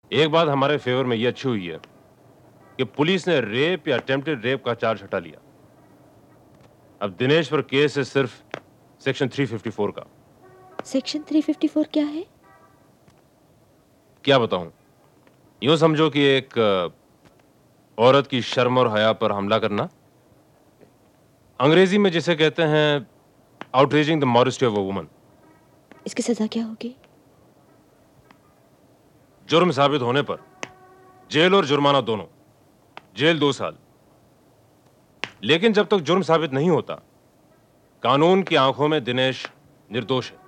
एक बात हमारे फेवर में ये अच्छी हुई है कि पुलिस ने रेप या अटेम्प्टेड रेप का चार्ज हटा लिया। अब दिनेश पर केस है सिर्फ सेक्शन 354 का। सेक्शन 354 क्या है? क्या बताऊं? यूं समझो कि एक औरत की शर्म और हया पर हमला करना, अंग्रेजी में जिसे कहते हैं outraging the modesty of a woman. इसकी सजा क्या होगी? जुर्म साबित होने पर जेल और जुर्माना दोनों। जेल 2 साल। लेकिन जब तक जुर्म साबित नहीं होता, कानून की आंखों में दिनेश निर्दोष है।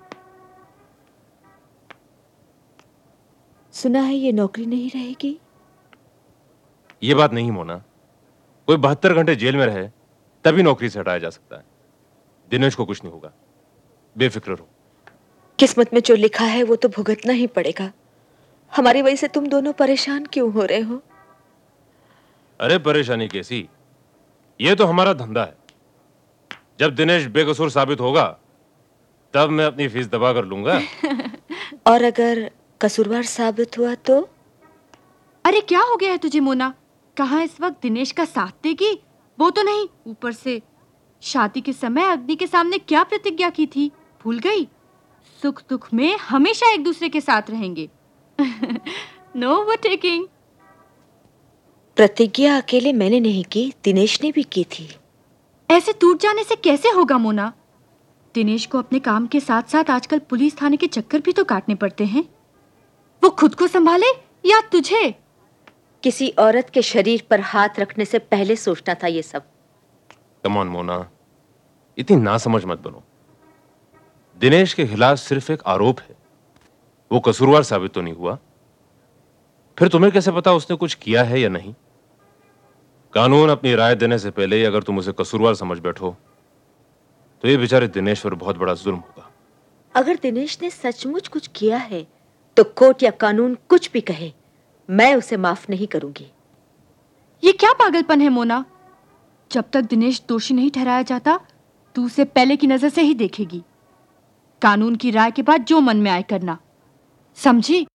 सुना है ये नौकरी नहीं रहेगी। ये बात नहीं मोना, कोई 72 घंटे जेल में रहे तभी नौकरी से हटाया जा सकता है। दिनेश को कुछ नहीं होगा, बेफिक्र रहो। किस्मत में जो लिखा है वो तो भुगतना ही पड़ेगा। हमारी वजह से तुम दोनों परेशान क्यों हो रहे हो? अरे परेशानी कैसी, ये तो हमारा धंधा है। जब दिनेश बेकसूर साबित होगा तब मैं अपनी फीस दबा कर लूंगा। और अगर कसूरवार साबित हुआ तो? अरे क्या हो गया है तुझे मोना? कहाँ इस वक्त दिनेश का साथ देगी? वो तो नहीं, ऊपर से शादी के समय अग्नि के सामने क्या प्रतिज्ञा की थी, भूल गई? सुख दुख में हमेशा एक दूसरे के साथ रहेंगे। No overtaking. प्रतिज्ञा अकेले मैंने नहीं की, दिनेश ने भी की थी। ऐसे टूट जाने से कैसे होगा मोना? दिनेश को अपने काम के साथ साथ आजकल पुलिस थाने के चक्कर भी तो काटने पड़ते हैं। वो खुद को संभाले या तुझे? किसी औरत के शरीर पर हाथ रखने से पहले सोचना था ये सब। कम ऑन मोना, इतनी नासमझ मत बनो। दिनेश के खिलाफ सिर्फ एक आरोप है, वो कसूरवार साबित तो नहीं हुआ। फिर तुम्हें कैसे पता उसने कुछ किया है या नहीं? कानून अपनी राय देने से पहले ही अगर तुम उसे कसूरवार समझ बैठो तो ये बेचारे दिनेश पर बहुत बड़ा जुल्म होगा। अगर दिनेश ने सचमुच कुछ किया है तो कोर्ट या कानून कुछ भी कहे, मैं उसे माफ नहीं करूंगी। ये क्या पागलपन है मोना? जब तक दिनेश दोषी नहीं ठहराया जाता, तू उसे पहले की नजर से ही देखेगी। कानून की राय के बाद जो मन में आए करना, समझी?